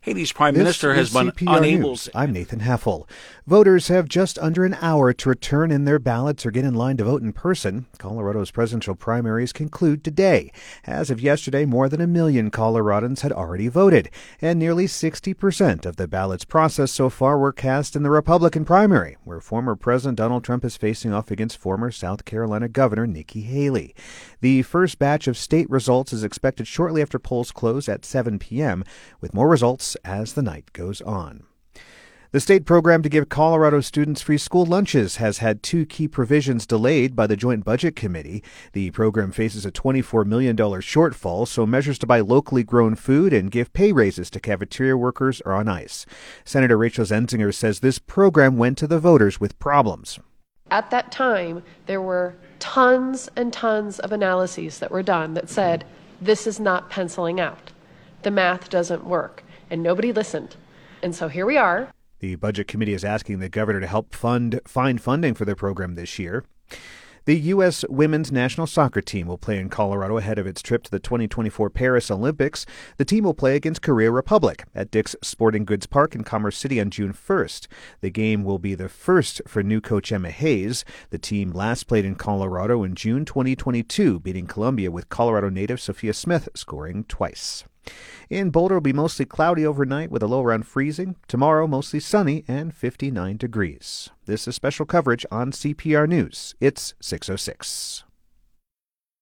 Haiti's prime This minister has is been CPR unable News. to... I'm Nathan Heffel. Voters have just under an hour to return in their ballots or get in line to vote in person. Colorado's presidential primaries conclude today. As of yesterday, more than 1 million Coloradans had already voted, and nearly 60% of the ballots processed so far were cast in the Republican primary, where former President Donald Trump is facing off against former South Carolina Governor Nikki Haley. The first batch of state results is expected shortly after polls close at 7 p.m., with more results as the night goes on. The state program to give Colorado students free school lunches has had 2 key provisions delayed by the Joint Budget Committee. The program faces a $24 million shortfall, so measures to buy locally grown food and give pay raises to cafeteria workers are on ice. Senator Rachel Zenzinger says this program went to the voters with problems. At that time, there were tons and tons of analyses that were done that said, this is not penciling out. The math doesn't work. And nobody listened. And so here we are. The Budget Committee is asking the governor to help find funding for the program this year. The U.S. women's national soccer team will play in Colorado ahead of its trip to the 2024 Paris Olympics. The team will play against Korea Republic at Dick's Sporting Goods Park in Commerce City on June 1st. The game will be the first for new coach Emma Hayes. The team last played in Colorado in June 2022, beating Columbia with Colorado native Sophia Smith scoring twice. In Boulder, it'll be mostly cloudy overnight with a low around freezing. Tomorrow, mostly sunny and 59 degrees. This is special coverage on CPR News. It's 6:06.